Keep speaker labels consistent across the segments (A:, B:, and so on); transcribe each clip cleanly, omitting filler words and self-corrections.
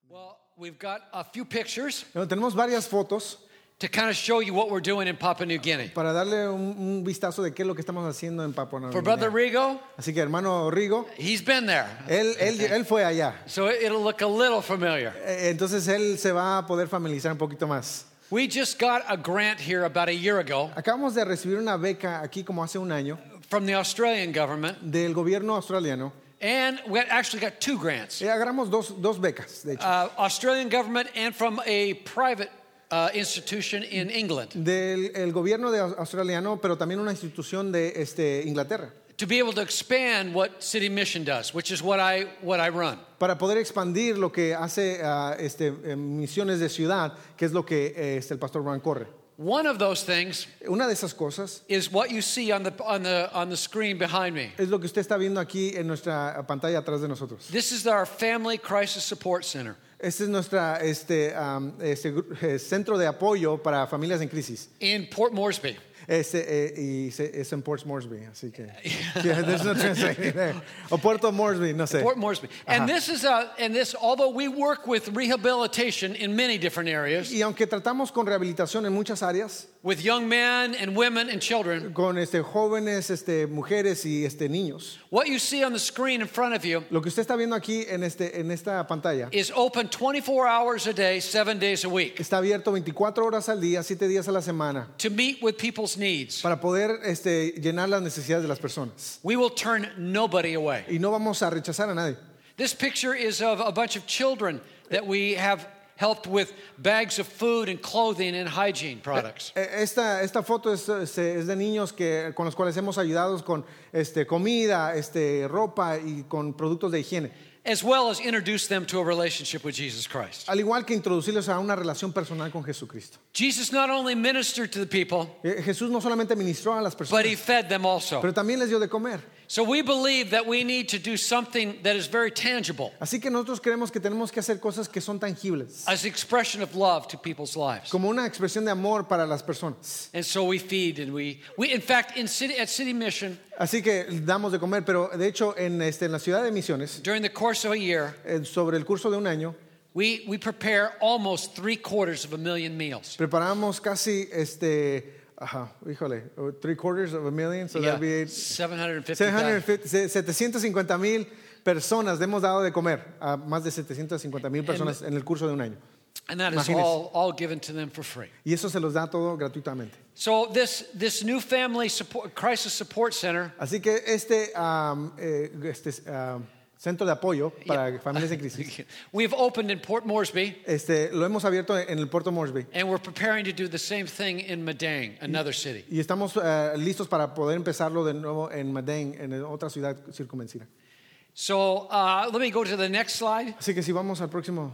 A: Well, we've got a few pictures
B: Bueno, tenemos varias fotos
A: to kind of show you what we're doing in Papua New Guinea.
B: para darle un vistazo de qué es lo que estamos haciendo en Papua Nueva
A: For Brother
B: Guinea.
A: Rigo,
B: Así que hermano Rigo,
A: he's been there.
B: él fue allá.
A: So it'll look a little familiar.
B: Entonces él se va a poder familiarizar un poquito más.
A: We just got a grant here about a year ago
B: Acabamos de recibir una beca aquí como hace un año
A: from the Australian government,
B: del gobierno australiano.
A: and we actually got two grants.
B: Agarramos dos becas, de hecho.
A: Australian government and from a private institution in England
B: Del gobierno australiano, pero también una institución de Inglaterra.
A: to be able to expand what City Mission does, which is what I run.
B: Para poder expandir lo que hace misiones de ciudad, que es lo que el pastor Ron corre.
A: One of those things
B: Una de esas cosas
A: is what you see on the screen behind me.
B: es lo que usted está viendo aquí en nuestra pantalla atrás de nosotros.
A: This is our Family Crisis Support Center
B: Este es nuestra centro de apoyo para familias en crisis.
A: in Port Moresby.
B: Y es en Port Moresby, así que yeah, there's no translation there. O Puerto Moresby, no sé.
A: Port Moresby. And this although we work with rehabilitation in many different areas,
B: Y aunque tratamos con rehabilitación en muchas áreas,
A: with young men and women and children,
B: con jóvenes, mujeres y niños,
A: what you see on the screen in front of you
B: lo que usted está viendo aquí en esta pantalla
A: is open 24 hours a day, 7 days a week,
B: está abierto 24 horas al día, 7 días a la semana,
A: to meet with people's needs.
B: para poder llenar las necesidades de las personas.
A: We will turn nobody away.
B: Y no vamos a rechazar a nadie.
A: This picture is of a bunch of children that we have helped with bags of food and clothing and hygiene products.
B: Esta foto es de niños con los cuales hemos ayudado con comida, ropa y con productos de higiene.
A: As well as introduce them to a relationship with Jesus Christ.
B: Al igual que introducirlos a una relación personal con Jesucristo.
A: Jesus not only ministered to the people,
B: Jesús no solamente ministró a las
A: but
B: personas,
A: he fed them also.
B: pero también les dio de comer.
A: So we believe that we need to do something that is very tangible
B: Así que nosotros creemos que tenemos que hacer cosas que son tangibles,
A: as expression of love to people's lives.
B: como una expresión de amor para las personas.
A: And so we feed and we in fact at City Mission
B: Así que damos de comer, pero de hecho en la ciudad de Misiones,
A: during the course of a year,
B: sobre el curso de un año,
A: we prepare almost 750,000 meals.
B: preparamos casi 750,000, so that'd be
A: 750,000.
B: 750,000 personas hemos dado de comer a más de 750,000 personas en el curso de un año.
A: And that is
B: Imagínense.
A: all given to them for free.
B: Y eso se los da todo gratuitamente.
A: So this new family crisis support center
B: Así que centro de apoyo para familias en crisis,
A: we've opened in Port Moresby,
B: lo hemos abierto en el Puerto Moresby.
A: and we're preparing to do the same thing in Madang, another city.
B: Y estamos listos para poder empezarlo de nuevo en Madang, en otra ciudad circunvecina.
A: So let me go to the next slide.
B: Así que si vamos al próximo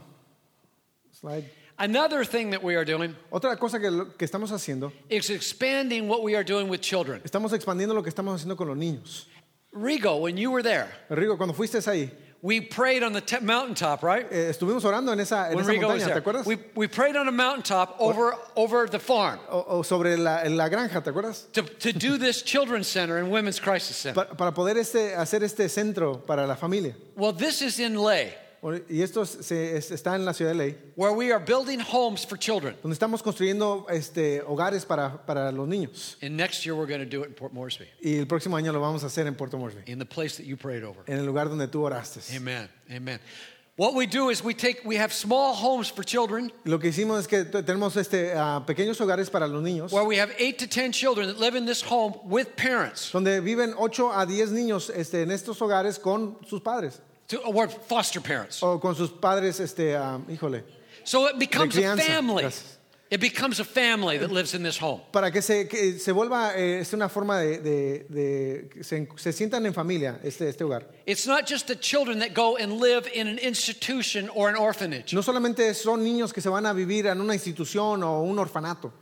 B: slide.
A: Another thing that we are doing
B: Otra cosa que estamos haciendo,
A: is expanding what we are doing with children.
B: estamos expandiendo lo que estamos haciendo con los niños.
A: Rigo, when you were there,
B: Rigo, cuando fuiste ahí,
A: we prayed on the mountaintop, right?
B: estuvimos orando en esa
A: When Rigo was
B: montaña, ¿te
A: there,
B: acuerdas?
A: we prayed on a mountaintop over the farm
B: O sobre la granja, ¿te acuerdas?
A: to do this children's center and women's crisis center.
B: Para poder hacer centro para la familia.
A: Well, this is in Leh,
B: Y esto está en la ciudad de Ley,
A: where we are building homes for children.
B: donde estamos construyendo hogares para los niños.
A: And next year we're going to do it in Port Moresby,
B: Y el próximo año lo vamos a hacer en Puerto Moresby,
A: in the place that you prayed over.
B: en el lugar donde tú oraste.
A: Amen. Amen. What we do is we have small homes for children
B: Lo que hicimos es que tenemos pequeños hogares para los niños,
A: where we have 8 to 10 children that live in this home with parents,
B: donde viven 8 a 10 niños en estos hogares con sus padres
A: or foster parents.
B: o con sus padres, híjole,
A: So it becomes a
B: crianza.
A: family.
B: Gracias.
A: It becomes a family that lives in this home.
B: Para que se vuelva una forma de que se sientan en familia este hogar.
A: It's not just the children that go and live in an institution or an orphanage.
B: No solamente son niños que se van a vivir en una institución o un orfanato.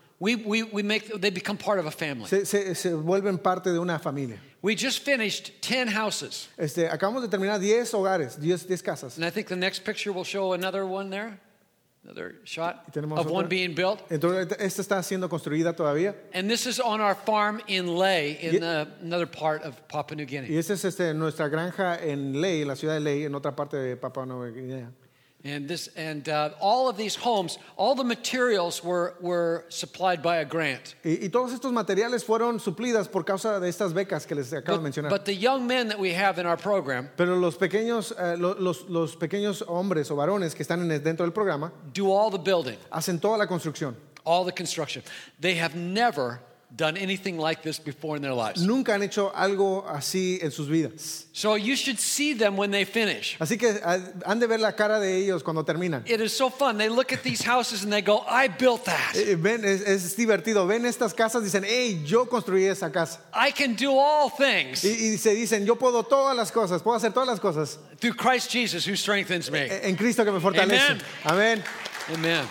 A: They become part of a family.
B: Se vuelven parte de una familia.
A: We just finished 10 houses.
B: Acabamos de terminar 10 hogares, 10 casas.
A: And I think the next picture will show another one there. Another shot
B: Y tenemos
A: of
B: otra.
A: one being built.
B: Entonces, esta está siendo construida todavía.
A: And this is on our farm in Leh, in another part of Papua New Guinea.
B: Y esta es nuestra granja en Ley, en la ciudad de Ley, en otra parte de Papua Nueva Guinea.
A: And all of these homes, all the materials were supplied by a grant.
B: Y todos estos materiales fueron suplidas por causa de estas becas que les acabo de mencionar.
A: But the young men that we have in our program
B: Pero los pequeños hombres o varones que están dentro del programa
A: do all the building,
B: hacen toda la construcción.
A: all the construction. They have never done anything like this before in their lives.
B: Nunca han hecho algo así en sus vidas.
A: So you should see them when they finish.
B: Así que han de ver la cara de ellos cuando terminan.
A: It is so fun. They look at these houses and they go, I built that.
B: Ven, es divertido. Ven estas casas, dicen, hey, yo construí esa casa.
A: I can do all things
B: Y se dicen, yo puedo todas las cosas, puedo hacer todas las cosas
A: through Christ Jesus who strengthens me.
B: en Cristo que me fortalece. Amén.
A: Amen.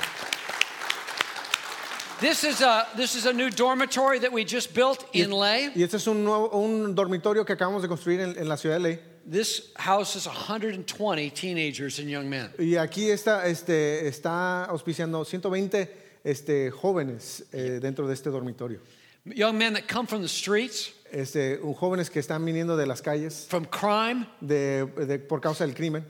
A: This is a new dormitory that we just built in Ley.
B: Y este es un dormitorio que acabamos de construir en la ciudad de Ley.
A: This houses 120 teenagers and young men.
B: Y aquí está auspiciando 120 jóvenes dentro de este dormitorio.
A: Young men that come from the streets,
B: Jóvenes que están viniendo de las calles
A: from crime.
B: por causa del crimen.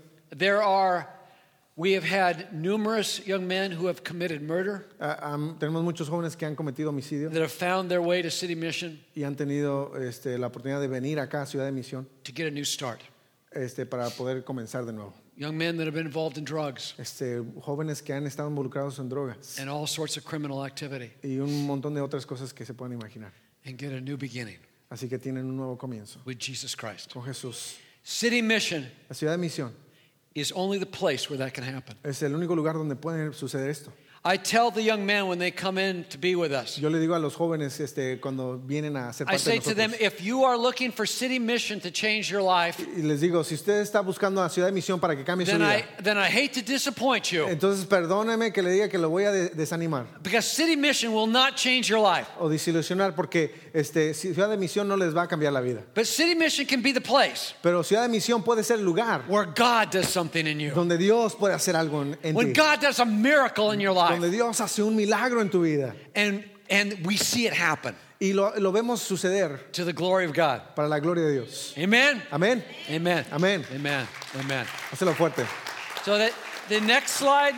A: We have had numerous young men who have committed murder
B: Tenemos muchos jóvenes que han cometido homicidio
A: that have found their way to City Mission
B: y han tenido la oportunidad de venir acá a Ciudad de Misión
A: to get a new start.
B: Para poder comenzar de nuevo.
A: Young men that have been involved in drugs
B: Jóvenes que han estado involucrados en drogas
A: and all sorts of criminal activity
B: y un montón de otras cosas que se pueden imaginar.
A: and get a new beginning
B: Así que tienen un nuevo comienzo
A: with Jesus Christ.
B: con Jesús.
A: City Mission
B: La Ciudad de Misión
A: is only the place where that can happen.
B: es el único lugar donde puede suceder esto.
A: I tell the young men when they come in to be with us,
B: Yo le digo a los jóvenes cuando vienen a ser
A: I
B: parte de
A: say to them,
B: nosotros,
A: if you are looking for City Mission to change your life,
B: y les digo, si usted está buscando a Ciudad de Misión para que cambie su vida,
A: then I hate to disappoint you,
B: entonces perdóneme que le diga que lo voy a desanimar
A: because City Mission will not change your life.
B: o desilusionar porque Ciudad de Misión no les va a cambiar la vida.
A: But City Mission can be the place
B: Pero Ciudad de Misión puede ser el lugar
A: where God does something in you.
B: donde Dios puede hacer algo en
A: When
B: ti,
A: God does a miracle in your life,
B: donde Dios hace un milagro en tu vida
A: and we see it happen
B: y lo vemos suceder
A: to the glory of God.
B: para la gloria de Dios.
A: Amen?
B: Amén.
A: Amen.
B: Amén.
A: Amen. Amen.
B: Hazlo fuerte.
A: So that the next slide,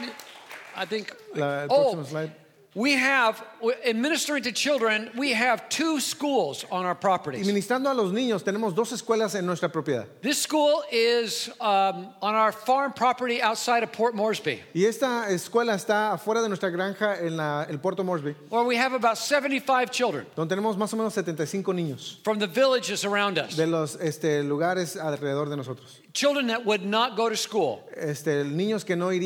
A: I think.
B: El próximo slide.
A: We have, in ministering to children, we have 2 schools on our
B: Y
A: properties.
B: ministrando a los niños, tenemos 2 escuelas en nuestra propiedad.
A: This school is on our farm property outside of Port Moresby,
B: Y esta escuela está afuera de nuestra granja en el Puerto Moresby,
A: where we have about 75 children
B: donde tenemos más o menos 75 niños
A: from the villages around us.
B: de los lugares alrededor de nosotros.
A: Children that would not go to school
B: Niños que no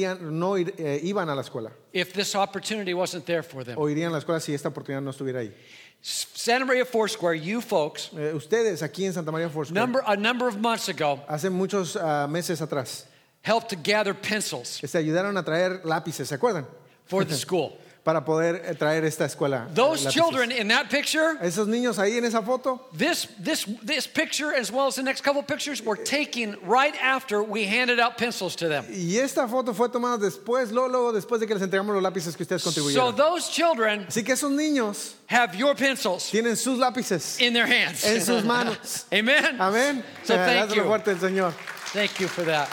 B: iban a la escuela
A: if this opportunity wasn't there for them.
B: o irían a la escuela si esta oportunidad no estuviera ahí.
A: Santa Maria Foursquare, you folks,
B: Ustedes aquí en Santa María Foursquare,
A: a number of months ago,
B: hace muchos meses atrás,
A: helped to gather pencils
B: ayudaron a traer lápices, ¿se acuerdan?
A: for the school.
B: Para poder traer esta escuela.
A: Those
B: lápices.
A: children in that picture,
B: Esos niños ahí en esa foto,
A: this picture as well as the next couple pictures were taken right after we handed out pencils to them.
B: y esta foto fue tomada luego después de que les entregamos los lápices que ustedes
A: So
B: contribuyeron.
A: those children
B: Así que esos niños
A: have your pencils
B: tienen sus lápices
A: in their hands.
B: en sus manos.
A: Amen.
B: Amén.
A: So thank
B: Dáselo
A: you.
B: fuerte al Señor.
A: Thank you for that.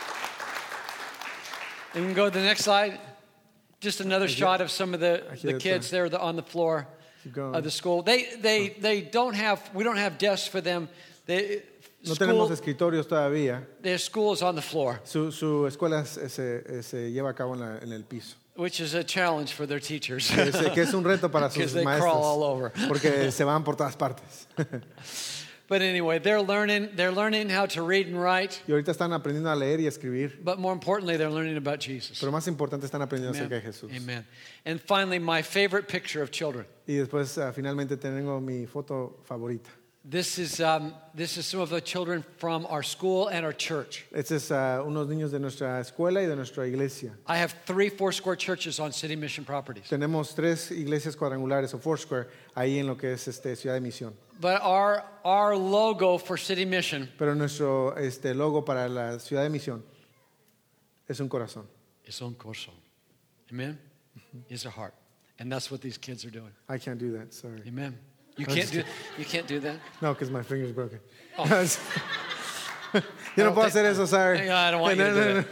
A: And we can go to the next slide. Just another shot of some of the kids there on the floor of the school. They don't have, we don't have desks for them.
B: No tenemos escritorios todavía.
A: Their school is on the floor,
B: Su escuela se lleva a cabo en el piso.
A: which is a challenge for their teachers.
B: Que es un reto para
A: Because
B: sus
A: they crawl all over.
B: maestros porque se van por todas partes.
A: But anyway, they're learning how to read and write.
B: Y ahorita están aprendiendo a leer y a escribir,
A: But more importantly, they're learning about Jesus.
B: pero más importante están aprendiendo
A: Amen.
B: acerca de Jesús.
A: Amen. And finally, my favorite picture of children.
B: Y después finalmente tengo mi foto favorita.
A: This is some of the children from our school and our church.
B: Este es unos niños de nuestra escuela y de nuestra iglesia.
A: I have 3 Foursquare churches on City Mission properties.
B: Tenemos 3 iglesias cuadrangulares o Foursquare ahí en lo que es Ciudad de Misión.
A: But our logo for City Mission
B: Pero nuestro logo para la Ciudad de Misión es un corazón.
A: is un corazón. Amen? Is a heart. And that's what these kids are doing.
B: I can't do that, sorry.
A: Amen. You can't do that?
B: No, because my finger's broken.
A: Oh.
B: Yo no puedo hacer eso, sorry.
A: I don't want you to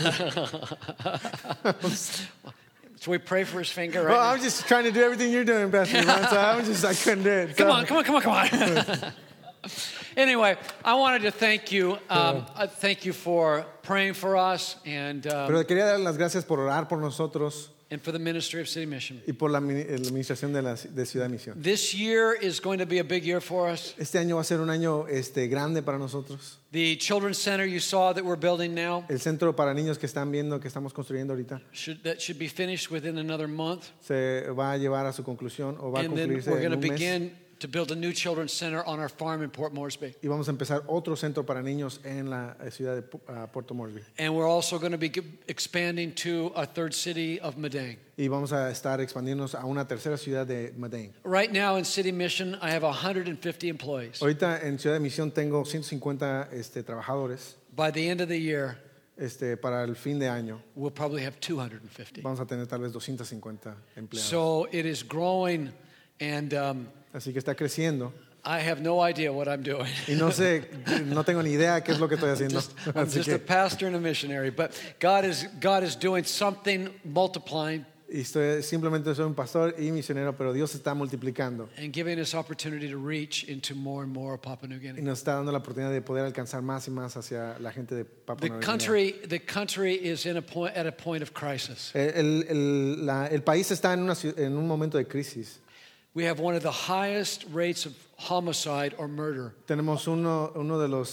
A: do it. So we pray for his finger right
B: Well,
A: now.
B: I'm just trying to do everything you're doing, Pastor Ron, so I couldn't do it.
A: Come on. Anyway, I wanted to thank you. Thank you for praying for us and
B: quería dar las gracias por orar por nosotros
A: and for the ministry of City Mission.
B: y por la administración de Ciudad Misión.
A: This year is going to be a big year for us.
B: Este año va a ser un año grande para nosotros.
A: The children's center you saw that we're building now.
B: El centro para niños que están viendo que estamos construyendo ahorita
A: That should be finished within another month.
B: se va a llevar a su conclusión o va a
A: And then
B: concluirse
A: we're going
B: en
A: to
B: un mes.
A: begin to build a new children's center on our farm in Port Moresby.
B: Y vamos a empezar otro centro para niños en la ciudad de Puerto Moresby.
A: And we're also going to be expanding to a third city of Madang.
B: Y vamos a estar expandiéndonos a una tercera ciudad de Madang.
A: Right now in City Mission, I have 150 employees.
B: Ahorita en Ciudad de Misión tengo 150 trabajadores.
A: By the end of the year,
B: para el fin de año
A: we'll probably have 250.
B: vamos a tener tal vez 250 empleados.
A: So it is growing, and
B: Así que está creciendo.
A: I have no idea what I'm doing.
B: Y no tengo ni idea qué es lo que estoy haciendo.
A: I'm
B: Así
A: just
B: que,
A: a pastor and a missionary, but God is doing something, multiplying
B: simplemente soy un pastor y misionero, pero Dios está multiplicando
A: and giving us opportunity to reach into more and more of Papua New
B: y
A: Guinea.
B: nos está dando la oportunidad de poder alcanzar más y más hacia la gente de Papua
A: The
B: Nueva Guinea.
A: country is at a point of crisis.
B: El país está en un momento de crisis.
A: We have one of the highest rates of homicide or murder.
B: Tenemos uno de los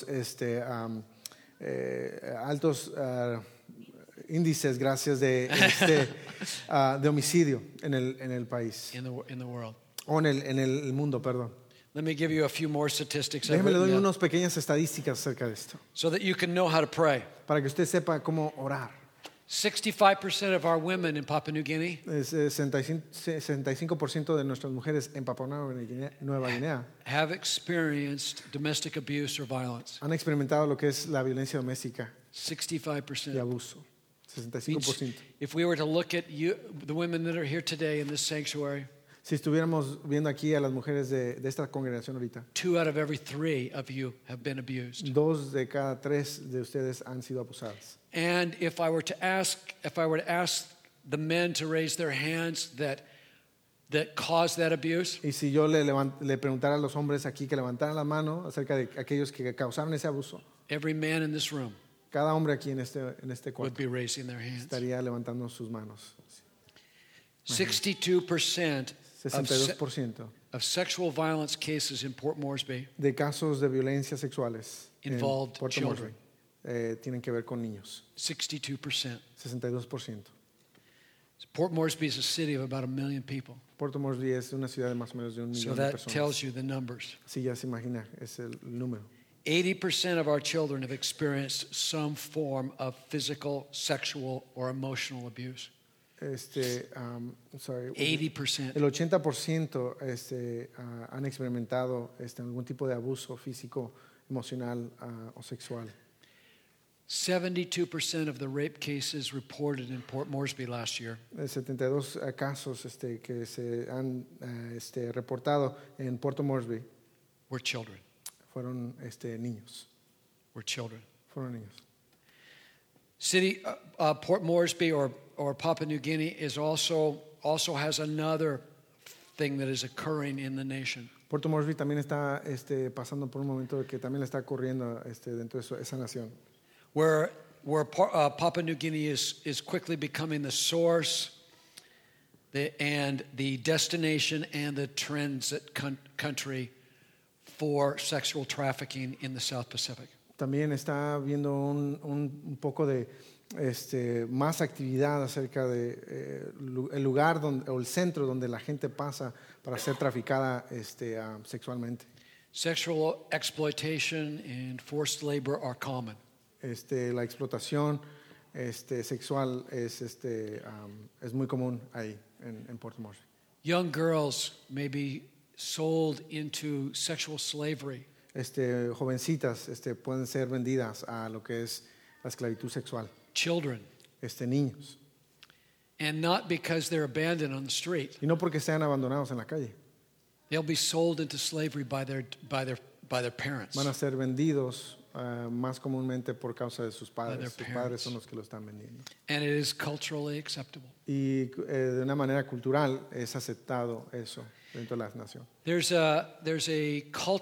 B: altos índices, gracias, de homicidio en el país.
A: In the world.
B: O en el mundo, perdón.
A: Let me give you a few more statistics
B: Déjeme le doy unas pequeñas estadísticas acerca de esto,
A: so that you can know how to pray.
B: para que usted sepa cómo orar.
A: 65% of our women in Papua New Guinea
B: 65% de nuestras mujeres en Papua Nueva Guinea
A: have experienced domestic abuse or violence.
B: han experimentado lo que es la violencia doméstica y
A: 65%.
B: abuso. 65%.
A: If we were to look at you, the women that are here today in this sanctuary,
B: Si estuviéramos viendo aquí a las mujeres de esta congregación ahorita,
A: 2 out of every 3 of you have been abused.
B: 2 de cada 3 de ustedes han sido abusadas.
A: And if I were to ask the men to raise their hands that caused that abuse,
B: Y si yo le preguntara a los hombres aquí que levantaran la mano acerca de aquellos que causaron ese abuso,
A: every man in this room
B: cada hombre aquí en este
A: would
B: cuarto
A: be raising their hands.
B: estaría levantando sus manos.
A: 62%
B: 62%
A: of sexual violence cases in Port Moresby
B: de casos de violencia sexuales
A: Involved
B: en Puerto
A: children.
B: Moresby tienen que ver con niños.
A: 62%.
B: 62%.
A: Port Moresby is a city of about 1 million people.
B: Puerto Moresby es una ciudad de más o menos de 1
A: So
B: millón de
A: that
B: personas.
A: tells you the numbers.
B: Así ya se imagina, es el número.
A: 80% of our children have experienced some form of physical, sexual, or emotional abuse. 80%.
B: El 80% han experimentado algún tipo de abuso físico, emocional o sexual.
A: 72% of the rape cases reported in Port Moresby last year
B: 72 casos que se han reportado en Puerto Moresby
A: were children.
B: fueron niños.
A: Fueron niños. City Port Moresby or Papua New Guinea is also has another thing that is occurring in the nation.
B: Puerto Moresby también está pasando por un momento que también le está ocurriendo dentro de esa nación.
A: Where Papua New Guinea is quickly becoming the source and the destination and the transit country for sexual trafficking in the South Pacific.
B: También está viendo un poco de más actividad acerca de el lugar o el centro donde la gente pasa para ser traficada sexualmente.
A: Sexual exploitation and forced labor are common.
B: La explotación sexual es muy común ahí en Puerto Moresby.
A: Young girls may be sold into sexual slavery.
B: Jovencitas pueden ser vendidas a lo que es la esclavitud sexual.
A: Children.
B: Niños.
A: And not because they're abandoned on the street.
B: Y no porque sean abandonados en la calle.
A: They'll be sold into slavery by their parents.
B: Van a ser vendidos más comúnmente por causa de sus
A: By their
B: padres. Sus
A: parents.
B: padres son los que lo están vendiendo.
A: And it is culturally acceptable.
B: Y de una manera cultural es aceptado eso dentro de la nación.
A: There's a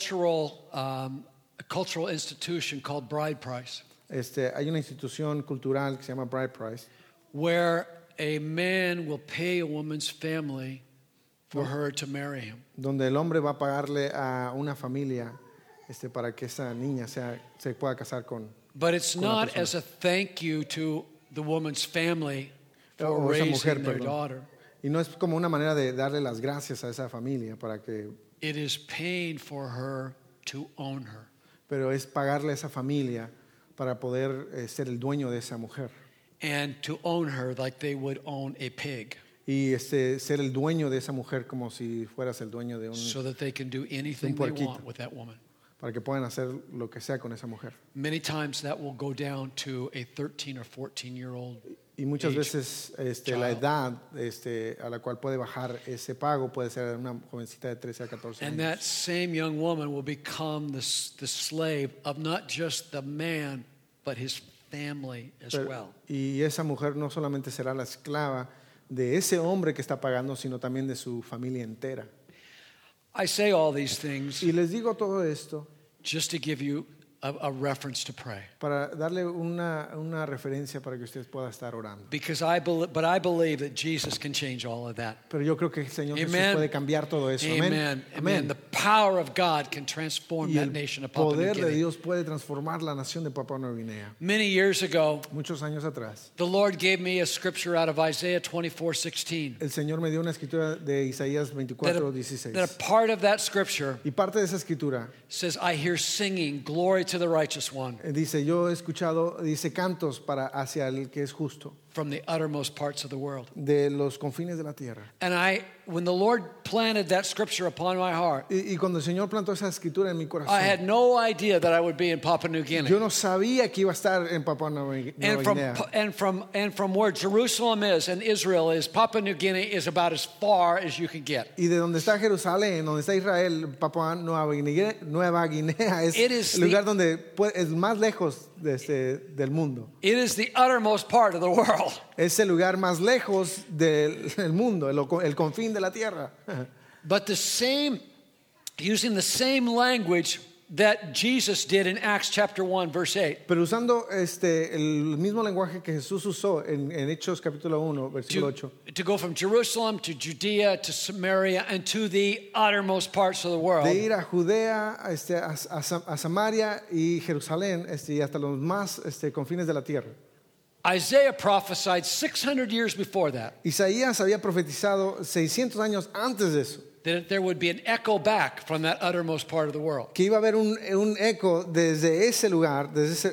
A: cultural institution called bride price,
B: Hay una institución cultural que se llama Bride Price,
A: where a man will pay a woman's family for her to marry him.
B: donde el hombre va a pagarle a una familia para que esa niña se pueda casar con
A: But it's
B: con la
A: not
B: persona.
A: as a thank you to the woman's family for
B: O esa
A: raising
B: mujer,
A: their
B: perdón.
A: daughter.
B: Y no es como una manera de darle las gracias a esa familia para que,
A: It is paying for her to own her.
B: pero es pagarle a esa familia para poder ser el dueño de esa mujer
A: And to own her like they would own a pig,
B: y ser el dueño de esa mujer como si fueras el dueño de
A: so that they can do anything they
B: puerquito.
A: want with that woman.
B: para que puedan hacer lo que sea con esa mujer.
A: Many times that will go down to a 13 or 14-year-old.
B: Y muchas
A: Age
B: veces
A: child.
B: la edad a la cual puede bajar ese pago puede ser una jovencita de 13 a 14
A: And
B: años.
A: that same young woman will become the slave of not just the man, but his family as well.
B: Y esa mujer no solamente será la esclava de ese hombre que está pagando, sino también de su familia entera.
A: I say all these things
B: Y les digo todo esto
A: just to give you a reference to pray.
B: para darle una referencia para que usted pueda estar orando.
A: Because I believe that Jesus can change all of that.
B: Pero yo creo que el Señor Jesús
A: Amen.
B: puede cambiar todo eso.
A: Amen. Amen. The power of God can transform
B: Y
A: that
B: el
A: nation of Papua New
B: poder de
A: Guinea.
B: Dios puede transformar la nación de Papua Nueva Guinea.
A: Many years ago,
B: Muchos años atrás,
A: the Lord gave me a scripture out of Isaiah 24:16.
B: el Señor me dio una escritura de Isaías
A: That
B: 24:16.
A: a part of that scripture
B: Y parte de esa escritura
A: says, I hear singing, glory to the righteous one,
B: dice, yo he escuchado, dice, cantos hacia el que es justo,
A: from the uttermost parts of the world.
B: de los confines de la tierra.
A: And when the Lord planted that scripture upon my heart,
B: Y cuando el Señor plantó esa escritura en mi corazón,
A: I had no idea that I would be in Papua New
B: yo
A: Guinea.
B: no sabía que iba a estar en Papua Nueva Guinea.
A: And from where Jerusalem is and Israel is, Papua New Guinea is about as far as you can get.
B: Y de donde está Jerusalén, donde está Israel, Papua Nueva Guinea es
A: It is
B: el lugar donde es más lejos del mundo.
A: It is the uttermost part of the world.
B: Es el lugar más lejos del mundo, el confín de la tierra.
A: But using the same language that Jesus did in Acts chapter 1, verse 8.
B: Pero usando el mismo lenguaje que Jesús usó en Hechos capítulo 1, versículo 8.
A: To go from Jerusalem to Judea to Samaria and to the uttermost parts of the world.
B: De ir a Judea, a Samaria y Jerusalén, y hasta los más confines de la tierra.
A: Isaiah prophesied 600 years before that
B: Isaías había profetizado 600 años antes de eso,
A: that there would be an echo back from that uttermost part of the world.
B: que iba a haber un eco desde ese lugar,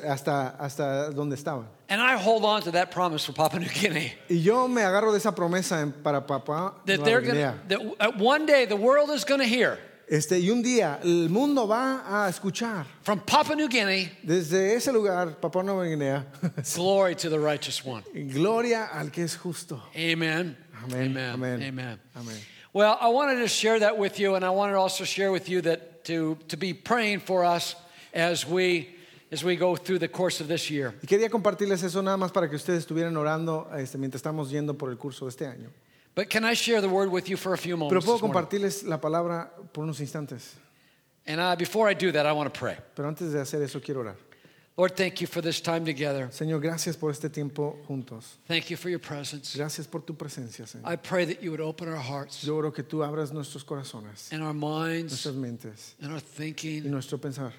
B: hasta donde estaban.
A: And I hold on to that promise for Papua New Guinea.
B: Y yo me agarro de esa promesa para Papua
A: That
B: Nueva
A: they're
B: Guinea.
A: that one day the world is going to hear
B: Y un día el mundo va a escuchar
A: from Papua New Guinea,
B: desde ese lugar, Papua Nueva Guinea,
A: glory to the righteous one.
B: gloria al que es justo.
A: Amen.
B: Amén,
A: Amen.
B: amén,
A: Amen.
B: amén.
A: Well, I wanted to share that with you, and I wanted to also share with you that to be praying for us as we go through the course of this year.
B: Y quería compartirles eso nada más para que ustedes estuvieran orando mientras estamos yendo por el curso de este año.
A: But can I share the word with you for a few
B: Pero
A: moments
B: puedo
A: this morning?
B: compartirles la palabra por unos instantes.
A: And before I do that, I want to pray.
B: Pero antes de hacer eso quiero orar.
A: Lord, thank you for this time together.
B: Señor, gracias por este tiempo juntos.
A: Thank you for your presence.
B: Gracias por tu presencia, Señor.
A: I pray that you would open our hearts
B: Yo oro que tú abras nuestros corazones,
A: and our minds
B: nuestras mentes
A: and our
B: y
A: thinking
B: nuestro pensar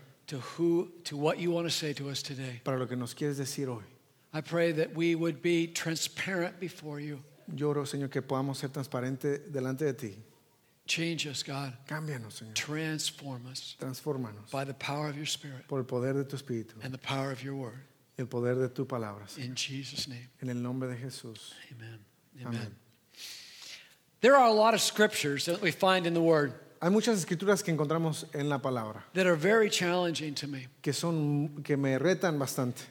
A: to what you want to say to us today.
B: para lo que nos quieres decir hoy.
A: I pray that we would be transparent before you.
B: Yo oro, Señor, que podamos ser transparentes delante de ti.
A: Change us, God.
B: Cámbianos, Señor.
A: Transform us
B: Transfórmanos
A: by the power of your Spirit
B: por el poder de tu Espíritu
A: and the power of your word.
B: y el poder de tu palabra. Señor.
A: In Jesus' name,
B: En el nombre de Jesús.
A: amen. Amen.
B: Amén.
A: There are a lot of scriptures that we find in the Word
B: Hay muchas escrituras que encontramos en la palabra
A: that are very challenging to me.
B: que me retan bastante.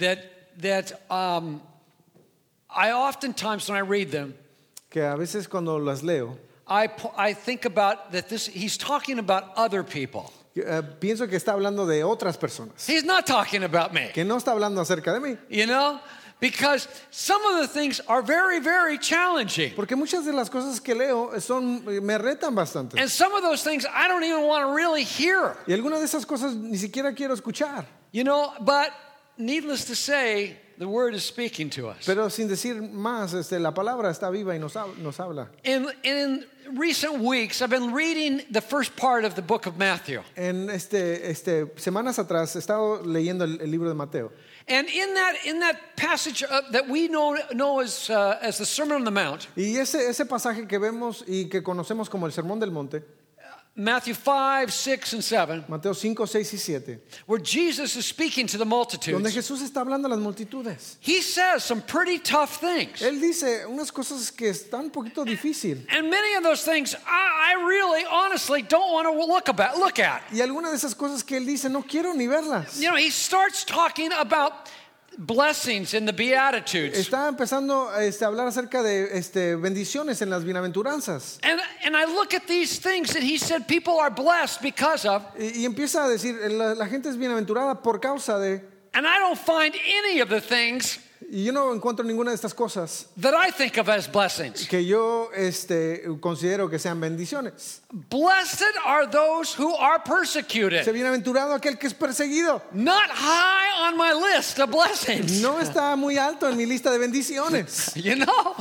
A: I oftentimes, when I read them,
B: Que a veces cuando las leo,
A: I think about that he's talking about other people.
B: pienso que está hablando de otras personas,
A: He's not talking about me.
B: que no está hablando acerca de mí.
A: You know? Because some of the things are very, very challenging.
B: Porque muchas de las cosas que leo me retan bastante.
A: And some of those things I don't even want to really hear.
B: Y algunas de esas cosas ni siquiera quiero escuchar.
A: You know, but needless to say, the word is speaking to us.
B: Pero sin decir más, la palabra está viva y nos habla.
A: In recent weeks, I've been reading the first part of the book of Matthew.
B: En semanas atrás he estado leyendo el libro de Mateo.
A: And in that passage that we know as the Sermon on the Mount,
B: Y ese pasaje que vemos y que conocemos como el Sermón del Monte,
A: Matthew 5, 6, and 7,
B: Mateo 5, 6 y 7,
A: where Jesus is speaking to the
B: donde
A: multitudes,
B: Jesús está hablando a las multitudes.
A: he says some pretty tough things.
B: Él dice unas cosas que están un poquito difícil.
A: And many of those things I really, honestly don't want to look at.
B: Y algunas de esas cosas que él dice no quiero ni verlas.
A: You know, he starts talking about blessings in the Beatitudes.
B: Está empezando a hablar acerca de bendiciones en las bienaventuranzas.
A: And I look at these things that he said people are blessed because of,
B: Y empieza a decir, la gente es bienaventurada por causa de...
A: and I don't find any of the things
B: Y yo no encuentro ninguna de estas cosas
A: that I think of as blessings.
B: que yo considero que sean bendiciones.
A: Blessed are those who are persecuted.
B: Bienaventurado aquel que es perseguido.
A: Not high on my list of blessings.
B: No está muy alto en mi lista de bendiciones.
A: You know?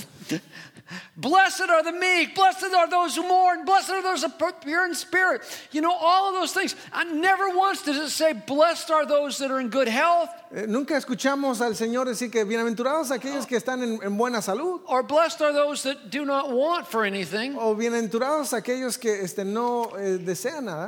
A: Blessed are the meek, blessed are those who mourn, blessed are those who are pure in spirit. You know, all of those things. I never once does it say, blessed are those that are in good health.
B: Nunca escuchamos al Señor decir que bienaventurados aquellos que están en buena salud.
A: Or blessed are those that do not want for anything.
B: O bienaventurados aquellos que no desean nada.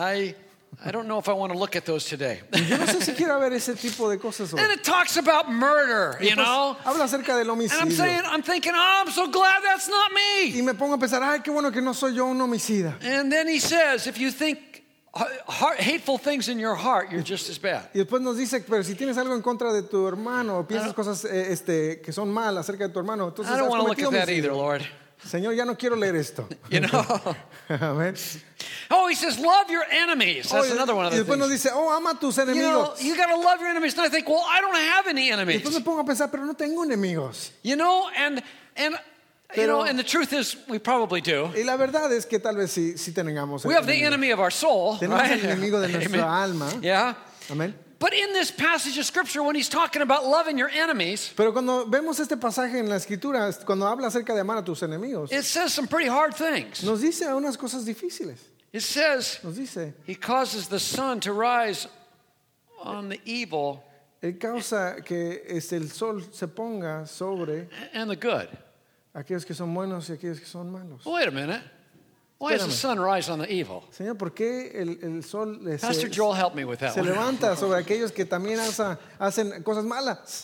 A: I don't know if I want to look at those today.
B: Yo no sé si quiero ver ese tipo de cosas hoy.
A: And it talks about murder, you know.
B: Habla acerca del homicidio.
A: And I'm thinking, oh, I'm so glad that's not me.
B: Y me pongo a pensar, ay, qué bueno que no soy yo un homicida.
A: And then he says, if you think hateful things in your heart, you're just as bad.
B: Y después nos dice, pero si tienes algo en contra de tu hermano o piensas cosas que son mal acerca de tu hermano, entonces
A: I don't
B: has
A: want to look
B: cometido
A: at that
B: homicidio.
A: either, Lord.
B: Señor, ya no quiero leer esto.
A: You know.
B: Amén.
A: Oh, he says, love your enemies. That's another one of
B: Y
A: the
B: después nos
A: things.
B: dice, ama a tus
A: You know,
B: enemigos.
A: you got to love your enemies. And I think, well, I don't have any
B: Y
A: enemies.
B: después me pongo a pensar, pero no tengo enemigos.
A: You know, and you know, and the truth is, we probably do.
B: Y la verdad es que tal vez sí tengamos
A: We have the
B: enemigos.
A: enemy of our soul,
B: Tenemos
A: right?
B: el enemigo de nuestra
A: Amen.
B: alma.
A: Yeah.
B: Amén.
A: But in this passage of scripture, when he's talking about loving your enemies,
B: Pero cuando vemos este pasaje en la escritura, cuando habla acerca de amar a tus enemigos,
A: it says some pretty hard things.
B: nos dice unas cosas difíciles.
A: It says
B: Nos dice,
A: he causes the sun to rise on the evil
B: él causa que el sol se ponga sobre
A: and the good.
B: aquellos que son buenos y aquellos que son malos.
A: Well, wait a minute. Why does the
B: Espérame.
A: sun rise on the evil?
B: Señor, ¿por qué el sol
A: Pastor Joel, help me with that
B: se
A: one.
B: levanta sobre aquellos que también hacen cosas malas?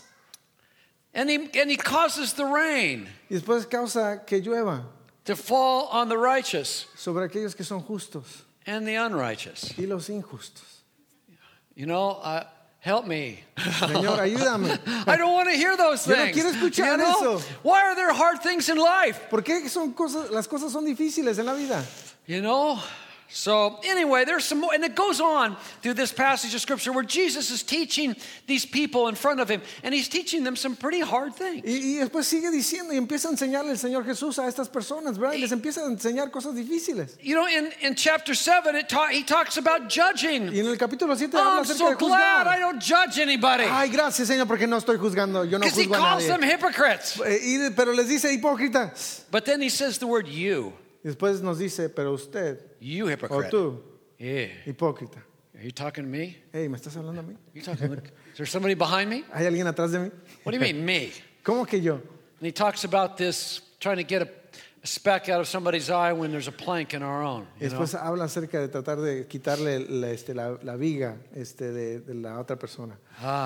A: And he causes the rain
B: Y después causa que llueva
A: to fall on the righteous
B: sobre aquellos que son justos
A: and the unrighteous.
B: y los injustos.
A: You know, help me.
B: Señor, ayúdame.
A: I don't want to hear those
B: Yo no
A: things.
B: quiero escuchar eso.
A: Why are there hard things in life?
B: ¿Por qué las cosas son difíciles en la vida?
A: You know? So anyway, there's some more, and it goes on through this passage of scripture where Jesus is teaching these people in front of him, and he's teaching them some pretty hard things.
B: Y después sigue diciendo y empieza a enseñarle el Señor Jesús a estas personas, ¿verdad? Y les empieza a enseñar cosas difíciles.
A: You know, in chapter 7, he talks about judging.
B: Y en el capítulo 7
A: Oh,
B: habla
A: I'm
B: acerca
A: so
B: de
A: glad I
B: juzgar.
A: don't judge anybody.
B: Ay, gracias, Señor, porque no estoy juzgando. Yo no
A: Because he
B: juzgo a
A: calls them
B: nadie.
A: hypocrites.
B: Pero les dice hipócritas.
A: But then he says the word you.
B: Y después nos dice, pero usted
A: You
B: o
A: hypocrite.
B: tú,
A: Yeah.
B: hipócrita.
A: Are you talking to me?
B: Hey, ¿me estás hablando a mí?
A: You talking? Is there somebody behind me?
B: ¿Hay alguien atrás de mí?
A: What do you mean, me?
B: ¿Cómo que yo?
A: And he talks about this, trying to get a speck out of somebody's eye when there's a plank in our own.
B: Y
A: You know?
B: después habla acerca de tratar de quitarle la viga de la otra persona.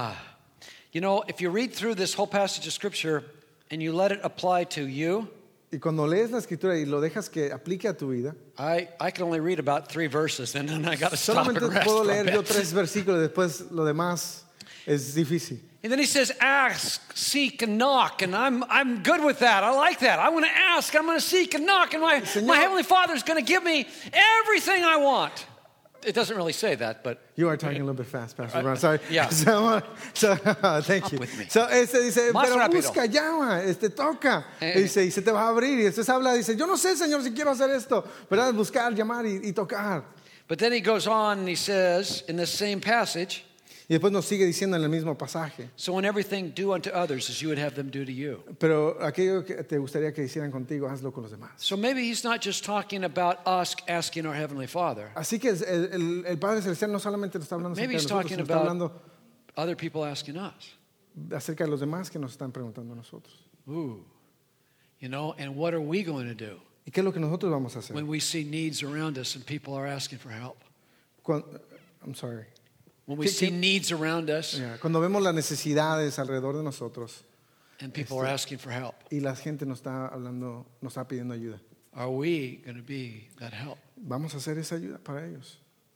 A: You know, if you read through this whole passage of Scripture and you let it apply to you,
B: Y cuando lees la escritura y lo dejas que aplique a tu vida,
A: I can only read about 3 verses, and then I got to stop and
B: solamente
A: rest
B: puedo
A: for a
B: leer
A: bit.
B: yo 3 versículos, después lo demás es difícil.
A: And then he says, ask, seek, and knock. And I'm good with that. I like that. I'm going to ask, I'm going to seek and knock. And my Heavenly Father is going to give me everything I want. it doesn't really say that, but
B: You are talking a little bit fast, Pastor Ron. Sorry.
A: Yeah.
B: So, thank
A: Up
B: you.
A: with me.
B: So, dice,
A: Más
B: pero
A: rápido.
B: busca, llama, toca. Dice, y se te va a abrir. Y después habla, dice, yo no sé, Señor, si quiero hacer esto. ¿Verdad? Buscar, llamar y tocar.
A: but then he goes on and he says in this same passage,
B: Y después nos sigue diciendo en el mismo pasaje.
A: so in everything do unto others as you would have them do to you.
B: Pero aquello que te gustaría que hicieran contigo, hazlo con los demás.
A: So maybe he's not just talking about us asking our Heavenly Father.
B: Así que el Padre Celestial no solamente nos está hablando acerca
A: Maybe
B: de
A: he's
B: nosotros,
A: talking
B: sino está
A: about
B: hablando
A: other people asking us.
B: acerca de los demás que nos están preguntando a nosotros.
A: Ooh. You know, and what are we going to do
B: ¿Y qué es lo que nosotros vamos a hacer?
A: when we see needs around us and people are asking for help?
B: I'm sorry.
A: When we see needs around us
B: Yeah, cuando vemos las necesidades alrededor de nosotros
A: and people are asking for help,
B: y la gente nos está hablando, nos está pidiendo ayuda,
A: are we going to be that help?
B: vamos a hacer esa ayuda para ellos.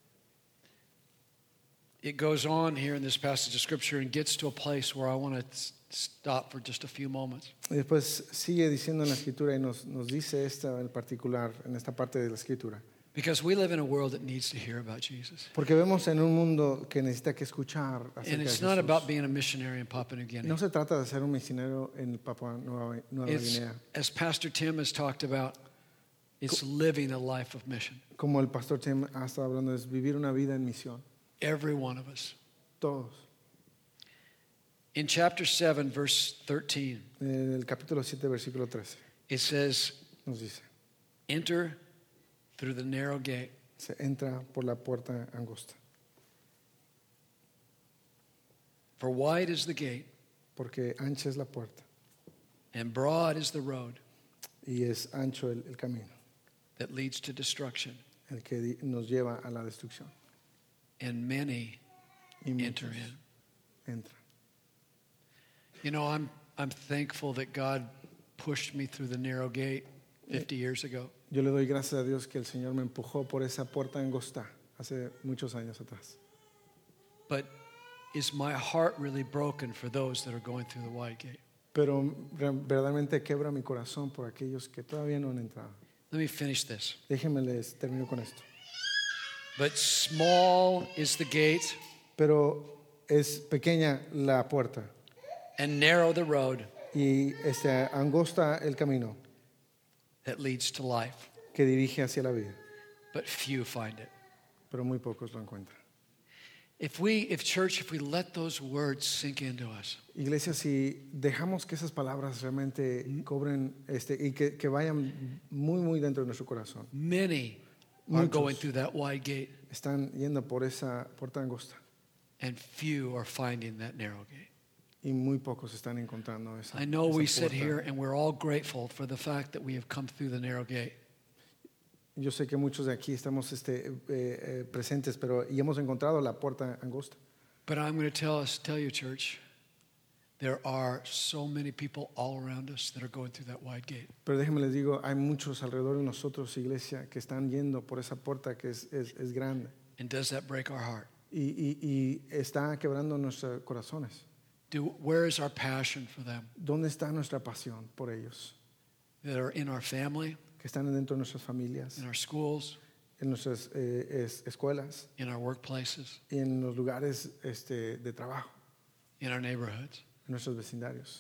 A: It goes on here in this passage of Scripture and gets to a place where I want to stop for just a few moments.
B: Y después sigue diciendo en la escritura y nos dice esta en particular, en esta parte de la escritura.
A: Because we live in a world that needs to hear about Jesus.
B: Porque vemos en un mundo que necesita que escuchar acerca
A: And
B: de
A: it's not
B: Jesús.
A: about being a missionary in Papua New Guinea.
B: No se trata de ser un misionero en Papua Nueva
A: It's,
B: Guinea.
A: as Pastor Tim has talked about, it's living a life of mission.
B: Como el pastor Tim ha estado hablando, es vivir una vida en misión.
A: Every one of us.
B: Todos.
A: In chapter 7, verse 13,
B: En el capítulo 7, versículo 13,
A: it says,
B: nos dice,
A: enter through the narrow gate.
B: se entra por la puerta angosta.
A: For wide is the gate,
B: Porque ancha es la puerta
A: and broad is the road
B: y es ancho el camino,
A: that leads to destruction,
B: el que nos lleva a la destrucción.
A: and many
B: Y
A: enter
B: muchos
A: in.
B: entran.
A: You know, I'm thankful that God pushed me through the narrow gate 50 years ago.
B: Yo le doy gracias a Dios que el Señor me empujó por esa puerta angosta hace muchos años atrás.
A: But is my heart really broken for those that are going through the wide gate?
B: Pero verdaderamente quebra mi corazón por aquellos que todavía no han entrado.
A: Let me finish this.
B: Déjenme les termino con esto.
A: But small is the gate
B: Pero es pequeña la puerta
A: and narrow the road
B: y angosta el camino
A: that leads to life,
B: que dirige hacia la vida,
A: but few find it.
B: pero muy pocos lo encuentran.
A: If we let those words sink into us,
B: Iglesia, si dejamos que esas palabras realmente cobren y que vayan muy, muy dentro de nuestro corazón,
A: many are
B: Muchos.
A: going through that wide gate,
B: están yendo por esa puerta angosta
A: and few are finding that narrow gate.
B: y muy pocos están encontrando esa,
A: I know
B: esa
A: we sit
B: puerta.
A: here and we're all grateful for the fact that we have come through the narrow gate.
B: Yo sé que muchos de aquí estamos presentes, pero y hemos encontrado la puerta angosta.
A: But I'm going to tell you, church, there are so many people all around us that are going through that wide gate.
B: Pero déjenme les digo, hay muchos alrededor de nosotros, iglesia, que están yendo por esa puerta que es grande
A: And does that break our heart?
B: y está quebrando nuestros corazones.
A: Where is our passion for them
B: ¿Dónde está nuestra pasión por ellos?
A: that are in our family,
B: Que están dentro de nuestras familias,
A: in our schools,
B: en nuestras escuelas
A: in our workplaces,
B: y en los lugares de trabajo,
A: in our neighborhoods?
B: en nuestros vecindarios.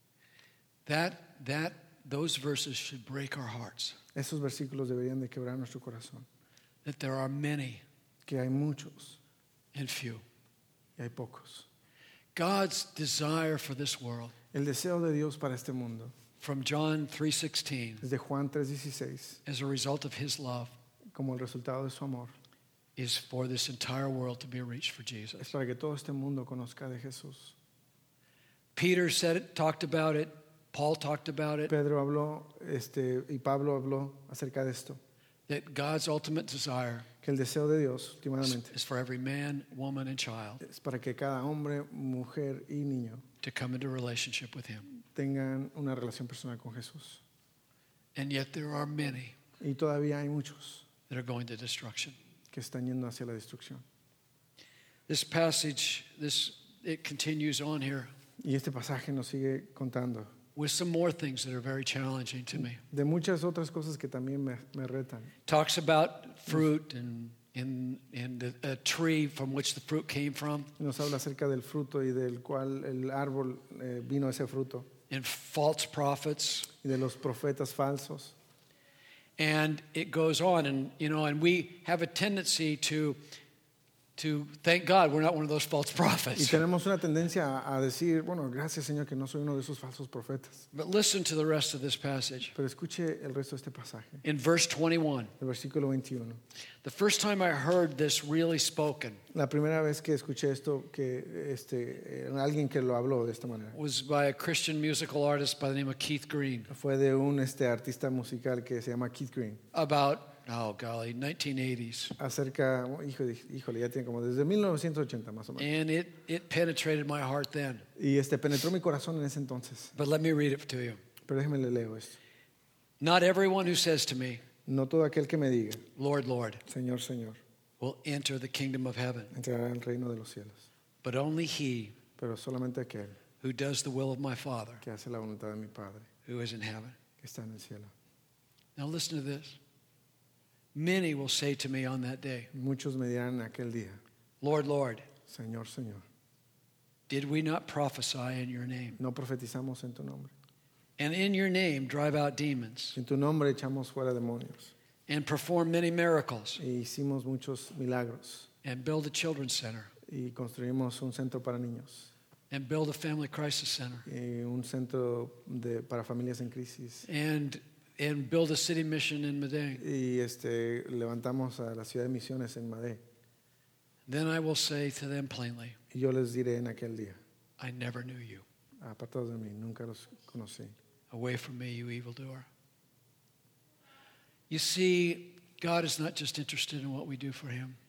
A: Those verses should break our hearts.
B: Esos versículos deberían de quebrar nuestro corazón.
A: That there are many
B: Que hay muchos
A: and few.
B: y hay pocos.
A: God's desire for this world,
B: El deseo de Dios para este mundo,
A: from John 3:16,
B: desde Juan 3:16,
A: as a result of his love,
B: como el resultado de su amor,
A: is for this entire world to be reached for
B: es
A: Jesus.
B: para que todo este mundo conozca de Jesús.
A: Peter said it, talked about it. Paul talked about it.
B: Pedro habló, y Pablo habló acerca de esto,
A: That God's ultimate desire
B: que el deseo de Dios, últimamente,
A: is for every man, woman, and child
B: es para que cada hombre, mujer y niño
A: to come into a relationship with him.
B: tengan una relación personal con Jesús.
A: And yet there are many
B: Y todavía hay muchos
A: that are going to destruction.
B: que están yendo hacia la destrucción.
A: This passage, it continues on here
B: Y este pasaje nos sigue contando
A: with some more things that are very challenging to me.
B: de muchas otras cosas que también me retan.
A: Talks about fruit and a tree from which the fruit came from,
B: Nos habla acerca del fruto y del cual el árbol vino ese fruto.
A: and false prophets.
B: Y de los profetas falsos.
A: And it goes on, and we have a tendency to thank God we're not one of those false
B: Y
A: prophets.
B: tenemos una tendencia a decir, bueno, gracias Señor que no soy uno de esos falsos profetas.
A: But listen to the rest of this passage.
B: Pero escuche el resto de este pasaje,
A: In verse 21,
B: el versículo 21.
A: the first time I heard this really spoken
B: La primera vez que escuché esto, que alguien que lo habló de esta manera,
A: was by a Christian musical artist by the name of Keith Green
B: fue de un artista musical que se llama Keith Green.
A: about, 1980s.
B: Acerca, híjole, ya tiene como desde 1980 más o menos.
A: And it penetrated my heart then.
B: Y penetró mi corazón en ese entonces.
A: But let me read it to you.
B: Pero déjeme le leo esto.
A: Not everyone who says to me,
B: No todo aquel que me diga,
A: Lord, Lord,
B: Señor, Señor,
A: will enter the kingdom of heaven,
B: entrará al reino de los cielos,
A: but only he
B: pero solamente aquel
A: who does the will of my Father
B: que hace la voluntad de mi Padre
A: who is in heaven.
B: que está en el cielo.
A: Now listen to this. Many will say to me on that day,
B: Muchos me dirán en aquel día,
A: Lord, Lord,
B: Señor, Señor,
A: did we not prophesy in your name?
B: no profetizamos en tu nombre.
A: And in your name drive out demons
B: En tu nombre echamos fuera demonios
A: and perform many miracles
B: e hicimos muchos milagros
A: and build a children's center
B: y construimos un centro para niños
A: and build a family crisis center
B: y un centro para familias en crisis
A: and build a city mission in Medellin.
B: y levantamos a la ciudad de Misiones en Madé.
A: Then I will say to them plainly,
B: Y yo les diré en aquel día,
A: I never knew you.
B: apartados de mí, nunca los conocí.
A: Away from me, you evildoer. You see, God is not just interested in what we do for him.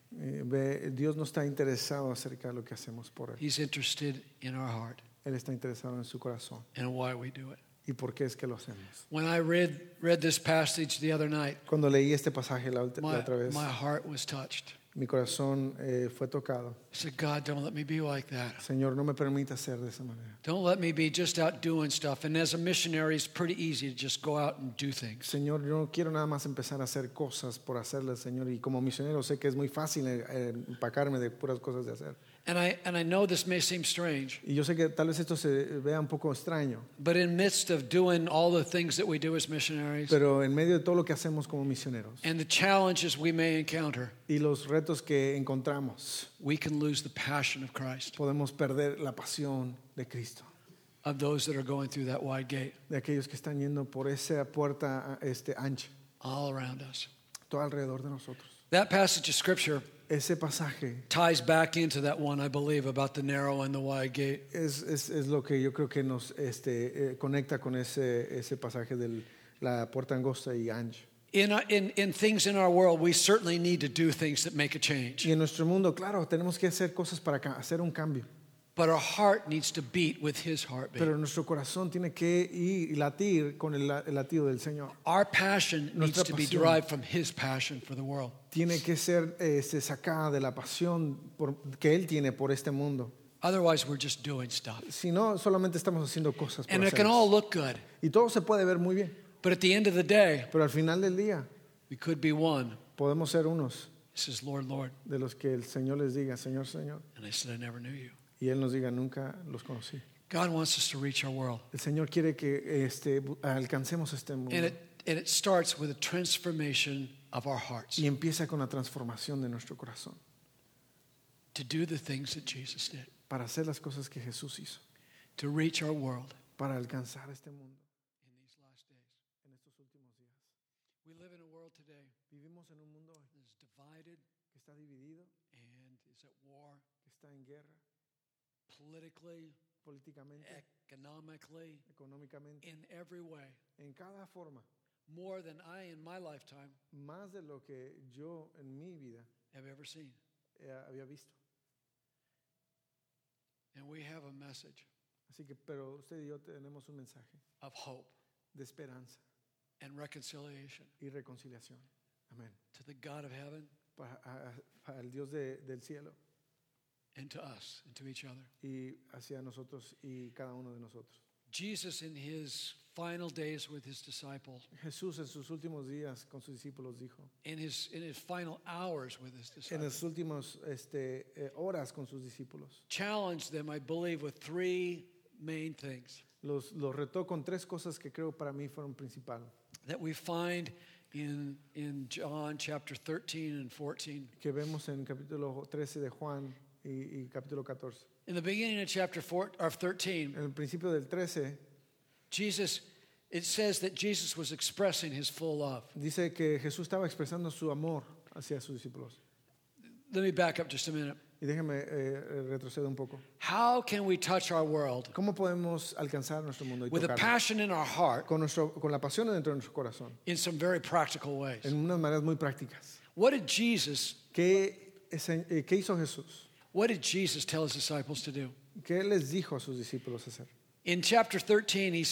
B: Dios no está interesado acerca de lo que hacemos por él.
A: He's interested in our heart
B: Él está interesado en su corazón
A: and why we do it.
B: y por qué es que lo hacemos.
A: When I read this passage the other night,
B: Cuando leí este pasaje la otra vez,
A: my heart was touched.
B: mi corazón fue tocado.
A: I said, God, don't let me be like that.
B: Señor, no me permita ser de esa manera.
A: Don't let me be just out doing stuff. And as a missionary, it's pretty easy to just go out and do things.
B: Señor, yo no quiero nada más empezar a hacer cosas por hacerlas, Señor. Y como misionero sé que es muy fácil empacarme de puras cosas de hacer.
A: And I know this may seem strange,
B: Y yo sé que tal vez esto se vea un poco extraño.
A: but in midst of doing all the things that we do as missionaries
B: Pero en medio de todo lo que hacemos como misioneros
A: and the challenges we may encounter,
B: y los retos que encontramos,
A: we can lose the passion of Christ,
B: podemos perder la pasión de Cristo.
A: of those that are going through that wide gate
B: De aquellos que están yendo por esa puerta ancha,
A: all around us.
B: todo alrededor de nosotros.
A: That passage of Scripture
B: Ese pasaje
A: ties back into that one, I believe, about the narrow and the wide gate.
B: es lo que yo creo que nos conecta con ese pasaje de la puerta angosta y ancha.
A: In things in our world, we certainly need to do things that make a change.
B: Y en nuestro mundo, claro, tenemos que hacer cosas para hacer un cambio.
A: But our heart needs to beat with his heartbeat.
B: Pero nuestro corazón tiene que ir y latir con el latido del Señor.
A: Our passion needs
B: Nuestra
A: to be
B: pasión.
A: derived from his passion for the world.
B: Tiene que ser sacada de la pasión que Él tiene por este mundo.
A: Otherwise, we're just doing stuff.
B: Si no, solamente estamos haciendo cosas por
A: And it can all
B: hacerlas.
A: look good.
B: Y todo se puede ver muy bien.
A: But at the end of the day,
B: Pero al final del día,
A: we could be one.
B: podemos ser unos
A: He says, Lord, Lord.
B: de los que el Señor les diga, Señor, Señor.
A: And I said, I never knew you.
B: Y Él nos diga, nunca los conocí.
A: God wants us to reach our world.
B: El Señor quiere que alcancemos este mundo.
A: And it starts with a transformation of our hearts
B: Y empieza con la transformación de nuestro corazón.
A: to do the things that Jesus did,
B: Para hacer las cosas que Jesús hizo.
A: to reach our world
B: Para alcanzar este mundo
A: in these last days.
B: en estos últimos días.
A: We live in a world today
B: Vivimos en un mundo hoy
A: that is divided
B: que está dividido,
A: and is at war
B: que está en guerra,
A: politically,
B: políticamente,
A: economically,
B: económicamente,
A: in every way,
B: en cada forma.
A: more than I in my lifetime
B: Más de lo que yo en mi vida
A: have ever seen.
B: había visto.
A: And we have a message
B: Así que, pero usted y yo tenemos un mensaje
A: of hope
B: de esperanza
A: and reconciliation
B: y reconciliación. Amén.
A: to the God of heaven
B: Para el Dios del cielo
A: and to us and to each other.
B: y hacia nosotros y cada uno de nosotros.
A: Jesus in his final days with his disciples,
B: Jesús en sus últimos días con sus discípulos dijo,
A: in his final hours with his
B: en
A: disciples,
B: las últimas horas con sus discípulos,
A: challenged them, I believe, with three main things
B: los retó con tres cosas que creo para mí fueron principales,
A: that we find in John chapter 13 and 14.
B: que vemos en capítulo 13 de Juan y capítulo 14.
A: In the beginning of chapter 13,
B: En el principio del 13
A: it says that Jesus was expressing his full love.
B: dice que Jesús estaba expresando su amor hacia sus discípulos.
A: Let me back up just a minute.
B: Y déjeme retroceder un poco.
A: How can we touch our world
B: ¿Cómo podemos alcanzar nuestro mundo y
A: with a
B: tocarlo?
A: passion in our heart
B: Con la pasión dentro de nuestro corazón,
A: in some very practical ways?
B: en unas maneras muy prácticas.
A: What did Jesus
B: ¿Qué hizo Jesús?
A: What did Jesus tell his disciples to do?
B: ¿Qué les dijo a sus discípulos hacer?
A: In chapter 13, his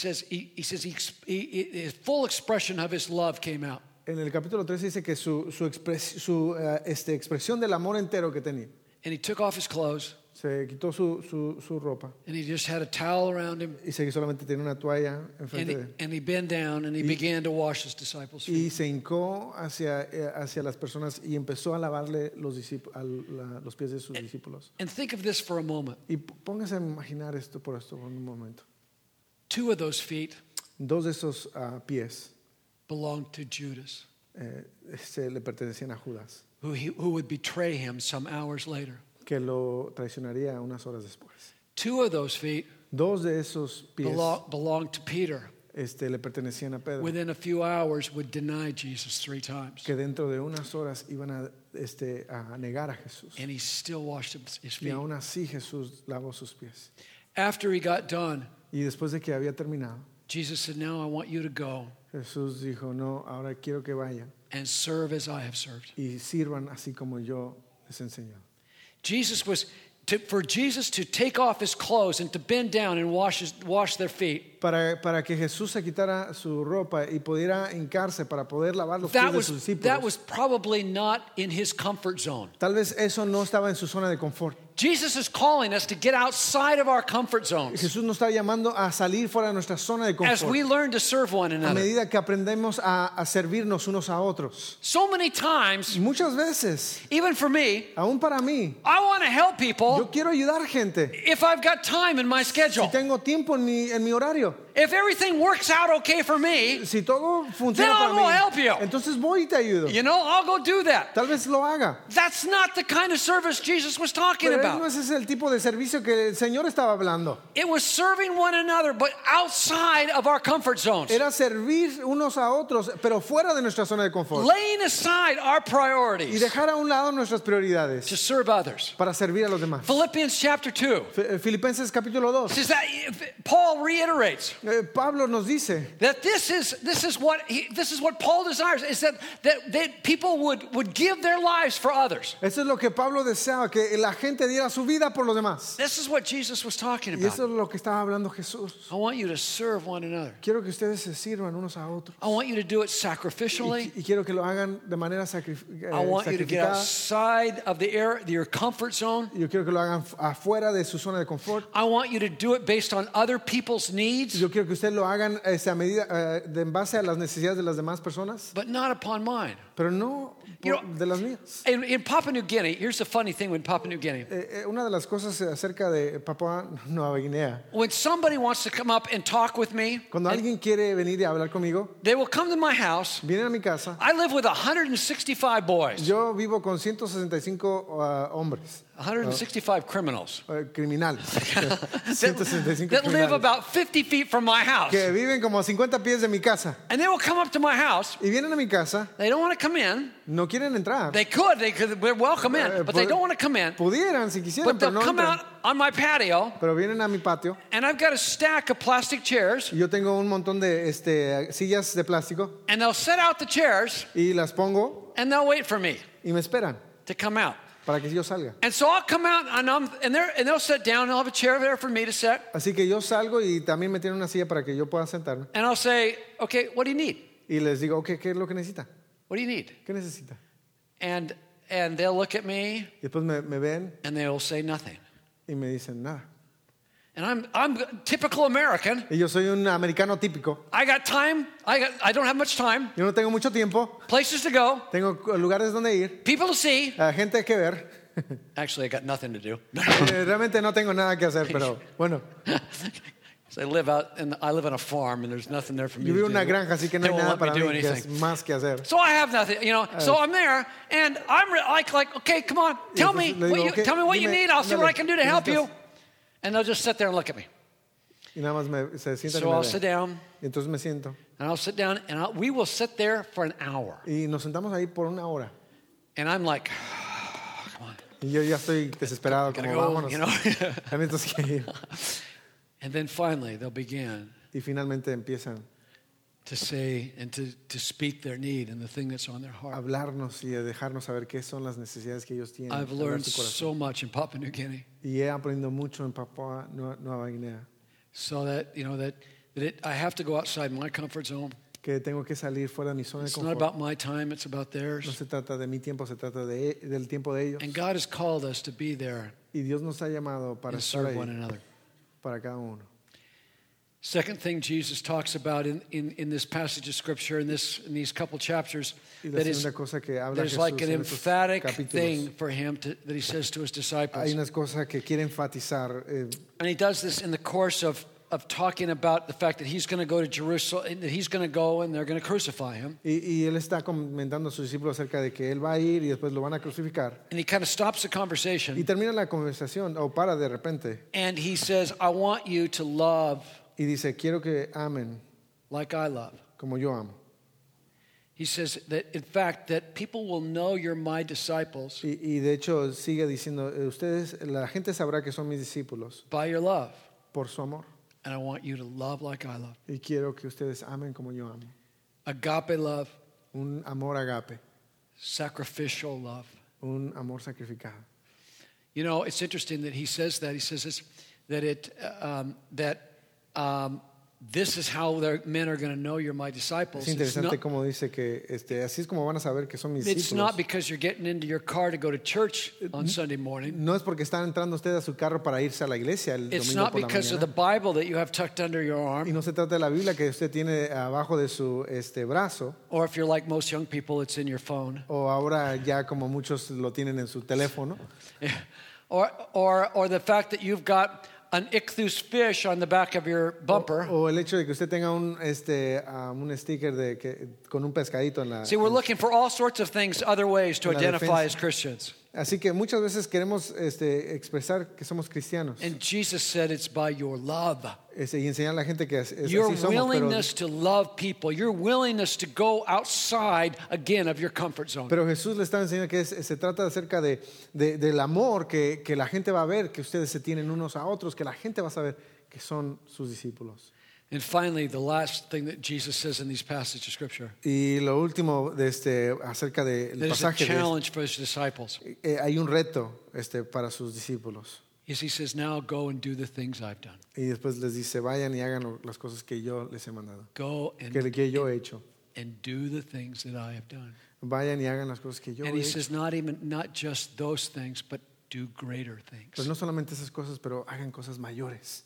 A: full expression of his love came out.
B: En el capítulo 13 dice que su expresión del amor entero que tenía.
A: And he took off his clothes,
B: Se quitó su ropa
A: and he just had a towel around him,
B: y solamente tenía una toalla enfrente de él.
A: and he bent down and he began to wash his disciples' feet.
B: Y se hincó hacia las personas y empezó a lavarle los pies de sus discípulos.
A: And think of this for a moment.
B: Y póngase a imaginar esto por un momento.
A: Two of those feet
B: Dos de esos pies
A: belonged to Judas,
B: le pertenecían a Judas,
A: who would betray him some hours later.
B: que lo traicionaría unas horas después.
A: Two of those feet
B: Dos de esos pies
A: belonged to Peter.
B: le pertenecían a Pedro,
A: Within a few hours would deny Jesus 3 times.
B: que dentro de unas horas iban a negar a Jesús.
A: And he still washed his
B: Y
A: feet.
B: aún así Jesús lavó sus pies.
A: After he got done,
B: Y después de que había terminado,
A: Jesus said, now I want you to go
B: Jesús dijo, no, ahora quiero que vayan
A: and serve as I have served.
B: y sirvan así como yo les he enseñado.
A: For Jesus to take off his clothes and to bend down and wash their feet,
B: Para que Jesús se quitara su ropa y pudiera hincarse para poder lavar los pies de sus
A: that
B: discípulos,
A: was probably not in his comfort zone.
B: tal vez eso no estaba en su zona de confort.
A: Jesus is calling us to get outside of our comfort zones
B: Jesús nos está llamando a salir fuera de nuestra zona de
A: as
B: confort
A: we learn to serve one
B: a
A: another.
B: medida que aprendemos a servirnos unos a otros.
A: So many times,
B: Muchas veces,
A: even for me,
B: aún para mí,
A: I want to help people
B: yo quiero ayudar gente
A: if I've got time in my
B: si
A: schedule.
B: tengo tiempo en mi horario.
A: If everything works out okay for me,
B: Si todo
A: then
B: funciona
A: I
B: para
A: will
B: mí,
A: help you.
B: entonces voy y te ayudo.
A: You know, I'll go do that.
B: Tal vez lo haga.
A: That's not the kind of service Jesus was talking
B: Pero no
A: about.
B: ese es el tipo de servicio que el Señor estaba hablando.
A: It was serving one another, but outside of our comfort zones.
B: Era servir unos a otros, pero fuera de nuestra zona de confort.
A: Laying aside our
B: Y
A: priorities
B: dejar a un lado nuestras prioridades
A: to serve others.
B: para servir a los demás.
A: Philippians chapter 2
B: Filipenses capítulo 2.
A: says that Paul reiterates
B: Pablo nos dice
A: that this is what Paul desires, is that people would give their lives for others.
B: eso es lo que Pablo deseaba, que la gente diera su vida por los demás.
A: This is what Jesus was talking
B: Y eso
A: about.
B: es lo que estaba hablando Jesús.
A: I want you to serve one another.
B: Quiero que ustedes se sirvan unos a otros.
A: I want you to do it sacrificially.
B: Y quiero que lo hagan de manera
A: I want you to get
B: sacrificada.
A: outside of your comfort zone.
B: Yo quiero que lo hagan afuera de su zona de confort.
A: I want you to do it based on other people's needs,
B: Yo quiero que ustedes lo hagan a medida en base a las necesidades de las demás personas,
A: but not upon mine.
B: pero no de las mías.
A: In Papua New Guinea, here's the funny thing with Papua New Guinea.
B: Una de las cosas acerca de Papua Nueva Guinea,
A: When somebody wants to come up and talk with me,
B: cuando alguien quiere venir y hablar conmigo,
A: they will come to my house.
B: vienen a mi casa.
A: I live with 165 boys,
B: Yo vivo con 165 hombres,
A: 165 criminals
B: criminales, 165
A: that live
B: criminales,
A: about 50 feet from my house.
B: que viven como a 50 pies de mi casa.
A: And they will come up to my house.
B: Y vienen a mi casa,
A: They don't want to come in.
B: no quieren entrar.
A: They could, we're welcome in, but they don't want to come in.
B: Pudieran si quisieran,
A: But
B: pero
A: they'll
B: no
A: come
B: entran.
A: out on my patio,
B: Pero vienen a mi patio.
A: and I've got a stack of plastic chairs,
B: Y yo tengo un montón de sillas de plástico
A: and they'll set out the chairs,
B: y las pongo
A: and they'll wait for me
B: y me esperan
A: to come out.
B: para que yo salga.
A: And so I'll come out, and they'll sit down, and they'll have a chair there for me to sit,
B: Así que yo salgo y también me tienen una silla para que yo pueda sentarme.
A: and I'll say, okay, what do you need?
B: Y les digo, okay, ¿qué es lo que necesita?
A: What do you need?
B: ¿Qué necesita?
A: And they'll look at me,
B: Y después me ven
A: and they'll say nothing.
B: y me dicen nada.
A: And I'm typical American.
B: Y yo soy un americano típico.
A: I got time. I don't have much time.
B: Yo no tengo mucho tiempo.
A: Places to go.
B: Tengo lugares donde ir.
A: People to see.
B: Gente que ver.
A: Actually, I got nothing to do.
B: Realmente no tengo nada que hacer, pero bueno.
A: I live on a farm, and there's nothing there for me
B: Yo
A: to
B: vivo
A: do.
B: en una granja, así que no
A: They
B: hay
A: won't
B: nada
A: let me
B: para
A: do
B: mí que es
A: anything.
B: más que hacer.
A: So I have nothing, So I'm there, and I'm like, okay, come on, tell me
B: entonces le digo, okay,
A: tell me what you
B: dime,
A: need. I'll see what I
B: ándale,
A: can do to
B: ¿qué
A: help you.
B: necesitas?
A: And they'll just sit there and look at me.
B: Y nada más se sientan
A: So
B: y me
A: I'll
B: ven.
A: sit down,
B: Y entonces me siento.
A: and I'll sit down, and we will sit there for an hour.
B: Y nos sentamos ahí por una hora.
A: And I'm like, come on,
B: Y yo ya estoy desesperado,
A: gotta
B: como
A: go,
B: vámonos.
A: you know.
B: Ya me tengo que ir.
A: And then finally, they'll begin
B: Y finalmente empiezan
A: to say and to speak their need and the thing that's on their
B: a
A: heart.
B: hablarnos y a dejarnos saber qué son las necesidades que ellos tienen.
A: I've
B: hablar
A: learned
B: su corazón.
A: so much in Papua New Guinea.
B: Y he aprendido mucho en Papua Nueva Guinea.
A: So that, I have to go outside my comfort zone.
B: Que tengo que salir fuera de mi zona de
A: It's not
B: confort.
A: about my time, it's about
B: No
A: theirs.
B: se trata de mi tiempo, se trata del tiempo de ellos.
A: And God has called us to be there
B: Y Dios nos ha llamado para
A: and
B: estar
A: serve one
B: ahí
A: another.
B: para cada uno.
A: Second thing Jesus talks about in this passage of Scripture, in these couple chapters,
B: Y la
A: that is,
B: segunda cosa que habla
A: there's
B: Jesús
A: like an
B: en estos
A: emphatic
B: capítulos.
A: thing for him that he says to his disciples.
B: Hay unas cosas que quiere enfatizar.
A: And he does this in the course of talking about the fact that he's going to go to Jerusalem, that he's going to go and they're going to crucify him.
B: Y él está comentando a sus discípulos acerca de que él va a ir y después lo van a crucificar.
A: And he kind of stops the
B: Y
A: conversation
B: termina la conversación, o para de repente,
A: and he says, I want you to love
B: y dice, quiero que amen
A: like I love.
B: como yo amo.
A: He says that, in fact, that people will know you're my disciples
B: Y de hecho sigue diciendo, ustedes, la gente sabrá que son mis discípulos
A: by your love.
B: por su amor.
A: And I want you to love like I love.
B: Y quiero que ustedes amen como yo amo.
A: Agape love,
B: Un amor agape,
A: sacrificial love.
B: un amor sacrificado.
A: You know, it's interesting that he says that. He says this, this is how men are going to know you're my disciples.
B: Es interesante como dice que así es como van a saber que son mis
A: It's not
B: discípulos.
A: because you're getting into your car to go to church on Sunday morning.
B: No es porque están entrando ustedes a su carro para irse a la iglesia el
A: It's
B: domingo
A: not
B: por la
A: because of the
B: mañana.
A: Bible that you have tucked under your
B: Y
A: arm.
B: no se trata de la Biblia que usted tiene abajo de su brazo,
A: Or if you're like most young people, it's in your phone.
B: o ahora ya como muchos lo tienen en su teléfono.
A: Or the fact that you've got an ichthus fish on the back of your bumper.
B: O el hecho de que usted tenga un sticker con un pescadito en la.
A: See, we're looking for all sorts of things, other ways to
B: En la
A: identify
B: defensa.
A: as Christians.
B: Así que muchas veces queremos expresar que somos cristianos
A: And Jesus said it's by your love.
B: y enseñar a la gente que
A: Your
B: así somos, pero,
A: willingness to love people, your willingness to go outside again of your comfort zone.
B: pero Jesús le está enseñando que se trata acerca del amor que la gente va a ver, que ustedes se tienen unos a otros, que la gente va a saber que son sus discípulos.
A: And finally, the last thing that Jesus says in these passages of Scripture,
B: Y lo último acerca del
A: that is a
B: pasaje,
A: challenge for his disciples,
B: hay un reto para sus discípulos.
A: is he says, now go and do the things I've done.
B: Y después les dice, vayan y hagan las cosas que yo les he mandado,
A: Go
B: que yo he hecho.
A: and do the things that I have done.
B: Vayan y hagan las cosas que yo
A: And
B: he
A: he
B: hecho.
A: says, not just those things, but do greater things.
B: Pues no solamente esas cosas, pero hagan cosas mayores.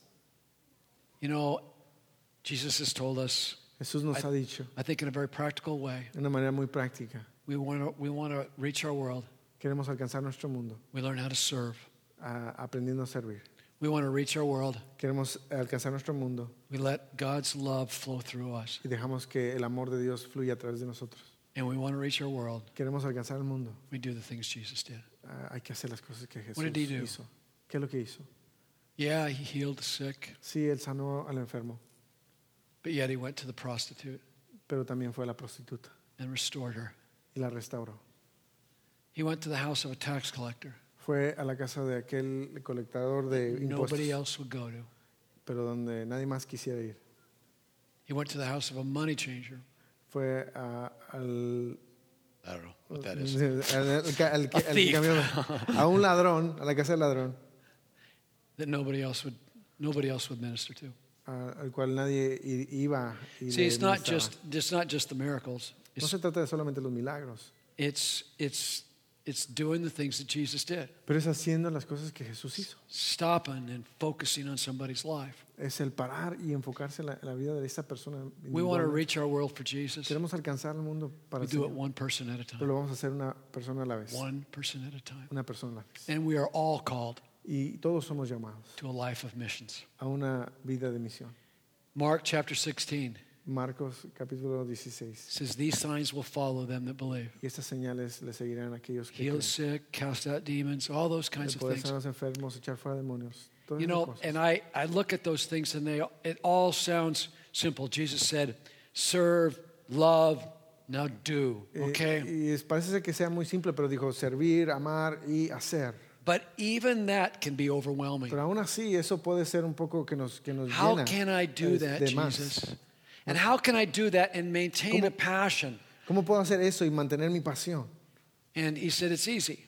A: You know, Jesus has told us,
B: Jesús nos ha dicho
A: I think in a very practical way,
B: de una manera muy práctica.
A: we want to reach our world.
B: Queremos alcanzar nuestro mundo
A: We learn how to serve.
B: aprendiendo a servir.
A: We want to reach our world.
B: Queremos alcanzar nuestro mundo
A: We let God's love flow through us.
B: y dejamos que el amor de Dios fluya a través de nosotros.
A: And we want to reach our world.
B: Queremos alcanzar el mundo.
A: We do the things Jesus did.
B: Hay que hacer las cosas que Jesús
A: What did he do?
B: hizo. ¿Qué es lo que hizo?
A: Yeah, he healed the sick,
B: Sí, él sanó al enfermo,
A: but yet he went to the prostitute
B: pero también fue a la prostituta
A: and restored her.
B: y la restauró.
A: He went to the house of a tax collector
B: Fue a la casa de aquel colectador de impuestos,
A: nobody else would go to.
B: pero donde nadie más quisiera ir.
A: He went to the house of a money changer.
B: Fue al
A: I don't know what that is.
B: al que
A: thief.
B: cambió a un ladrón, a la casa del ladrón,
A: That nobody else would minister to.
B: al cual nadie iba y
A: See,
B: le
A: it's not
B: ministraba.
A: just the miracles.
B: No se trata de solamente los milagros,
A: It's it's doing the things that Jesus did.
B: Pero es haciendo las cosas que Jesús hizo.
A: Stopping and focusing on somebody's life.
B: Es el parar y enfocarse en la vida de esta persona.
A: We want to reach our world for Jesus.
B: Queremos alcanzar el mundo para
A: We
B: el
A: do it
B: Señor,
A: one person at a
B: pero
A: time.
B: lo vamos a hacer una persona a la vez.
A: One person at a time.
B: Una persona a la vez.
A: And we are all called
B: Y todos somos llamados
A: to a life of missions.
B: a una vida de misión.
A: Mark chapter 16
B: Marcos capítulo 16.
A: says, these signs will follow them that believe.
B: Y estas señales le seguirán a aquellos que
A: Heal the
B: creen.
A: sick, cast out demons, all those kinds of
B: Poder
A: things.
B: sanar a los enfermos, echar fuera demonios. Todas
A: You
B: esas
A: know,
B: cosas.
A: and I look at those things and it all sounds simple. Jesus said, serve, love, now do. Okay?
B: Parece ser que sea muy simple, pero dijo servir, amar y hacer.
A: But even that can be overwhelming.
B: Pero aún así eso puede ser un poco que nos
A: How
B: llena
A: can I do that,
B: de más.
A: Jesus? And how can I do that and maintain a passion?
B: ¿Cómo puedo hacer eso y mantener mi pasión?
A: And he said, it's easy.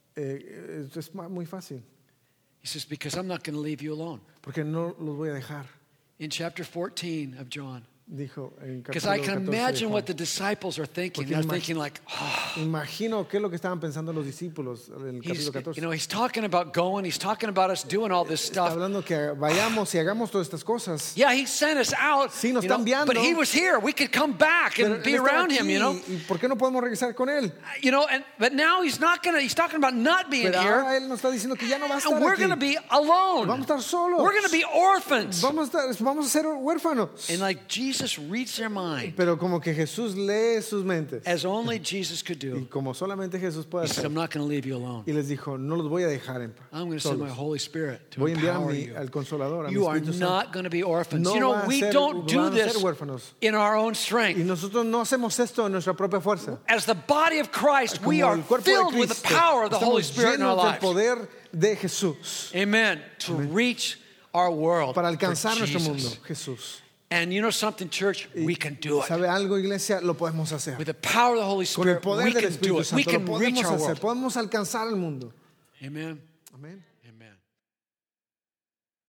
B: Es muy fácil,
A: He says, because I'm not going to leave you alone.
B: porque no los voy a dejar.
A: In chapter 14 of John,
B: Dijo en
A: because
B: capítulo
A: I can
B: 14 de
A: imagine
B: Juan.
A: what the disciples are thinking. They're thinking like,
B: Imagino qué es lo que estaban pensando los discípulos en el
A: he's,
B: capítulo 14.
A: he's talking about going. He's talking about us doing all this
B: Está
A: stuff.
B: hablando que vayamos y hagamos todas estas cosas.
A: Yeah, he sent us out.
B: Sí, nos está enviando.
A: But he was here. We could come back
B: Pero
A: and
B: él
A: be
B: estaba
A: around him,
B: aquí,
A: you know.
B: ¿Y por qué no podemos regresar con él?
A: But now he's not gonna. He's talking about not being
B: Pero
A: here.
B: ahora él nos está diciendo que ya no va a estar
A: And we're
B: aquí.
A: going to be alone.
B: Vamos a estar solos.
A: We're going to be orphans.
B: Vamos a ser huérfanos.
A: And like Jesus reads their mind,
B: Pero como que Jesús lee sus mentes.
A: as only Jesus could
B: Y
A: do.
B: como solamente Jesús puede
A: He said,
B: hacer.
A: I'm not going to leave you alone.
B: Y les dijo, no los voy a dejar en paz.
A: I'm going to send my
B: solos.
A: Holy Spirit to
B: Voy a enviar
A: empower you.
B: al Consolador, a mi
A: You are
B: Espíritu Santo.
A: not going to be orphans.
B: No va a
A: We
B: ser-
A: don't do
B: van a ser
A: this
B: huérfanos.
A: in our own
B: Y
A: strength.
B: nosotros no hacemos esto en nuestra propia fuerza.
A: As the body of Christ, we
B: Como
A: are
B: el cuerpo de
A: filled with the
B: Cristo,
A: power of the Holy
B: estamos
A: Spirit in our
B: llenos del
A: lives.
B: poder de Jesús
A: Amen. To reach our world
B: para
A: for
B: alcanzar nuestro
A: Jesus.
B: mundo, Jesús.
A: And you know something, church? We can do it.
B: ¿Sabe algo, iglesia? Lo podemos hacer.
A: With the power of the Holy
B: Con el
A: Spirit,
B: poder
A: we
B: del
A: can do
B: Espíritu
A: it. We
B: Santo lo
A: can reach
B: podemos
A: our
B: hacer.
A: world.
B: Podemos alcanzar el mundo.
A: Amen.
B: Amén.